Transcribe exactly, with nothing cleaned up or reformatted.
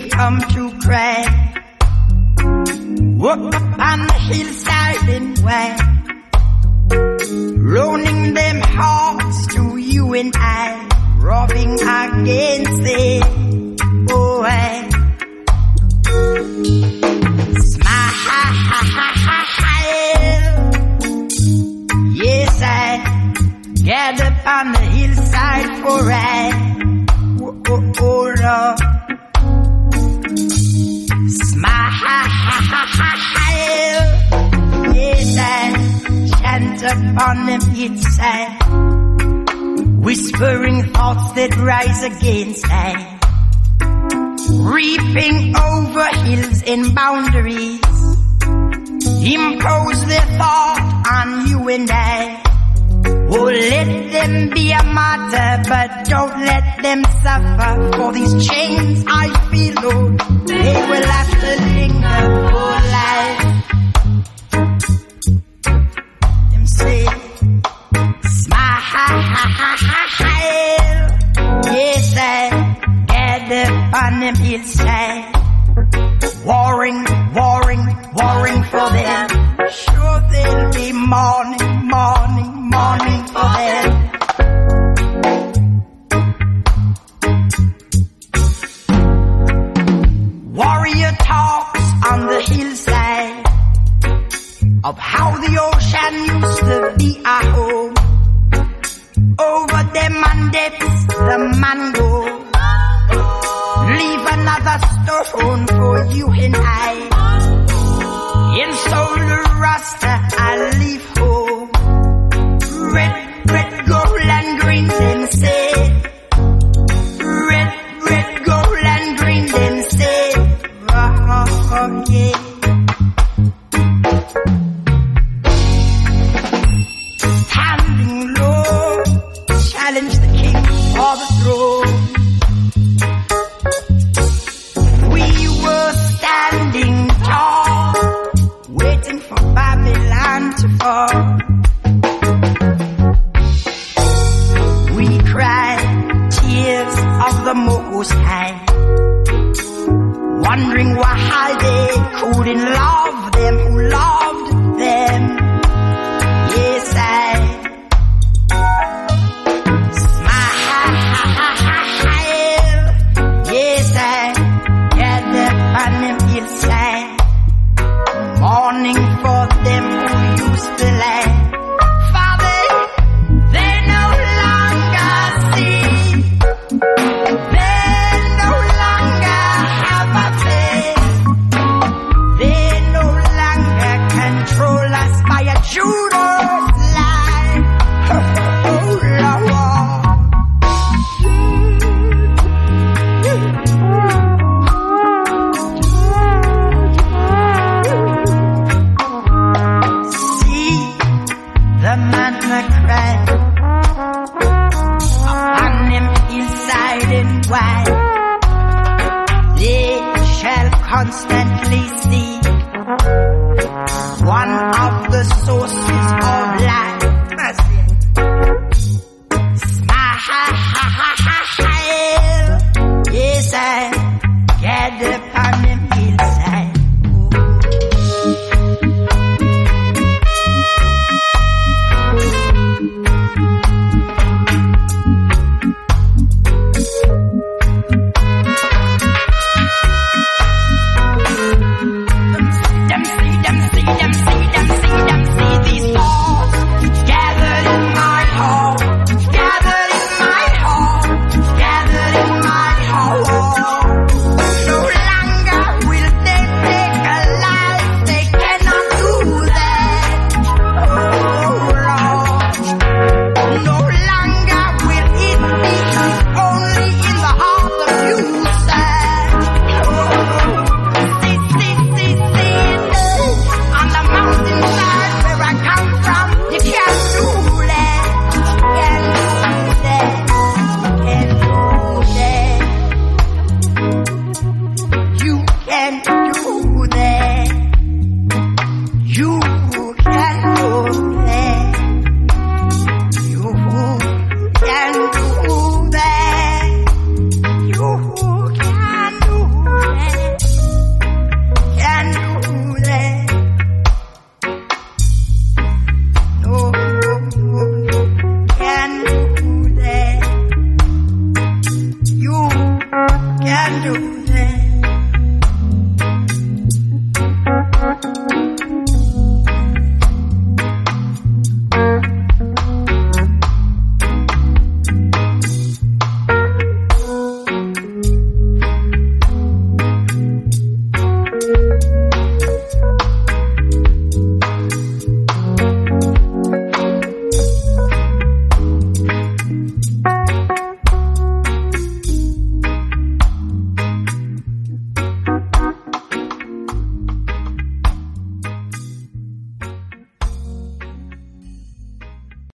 they've come to cry. Walk up on the hillside and why, loaning them hearts to you and I, rubbing against it. Oh, I smile. Yes, I get up on the hillside for I. Oh, oh, oh, Lord. Smile. Yes, I chant upon them hillside, whispering thoughts that rise against I, reaping over hills and boundaries, impose their thought on you and I. Oh, let them be a martyr, but don't let them suffer. For these chains I feel, Lord, they will have to linger for life. Them say, smile. Yes, I gather on them hillside, warring, warring, warring for them. Sure they'll be mourning, mourning, mourning for them. Warrior talks on the hillside of how the ocean used to be our home. Over them man depths the man go, leave another stone for you and I. In soul Rasta I leave home. Red, red, gold and green them say. Red, red, gold and green them say. Oh, oh, oh, yeah. Standing low, challenge the king for the throne. We were standing tall, waiting for Babylon to fall. We cried tears of the Most High, wondering why they couldn't love them who loved them. Yes, I Yes, I gather on them hillside, mourning for them who used to lie. Father, they no longer see, they no longer have a faith, they no longer control us by a Judas lie. Oh, Lord. The man that cried upon them hillside and wide, they shall constantly seek one of the sources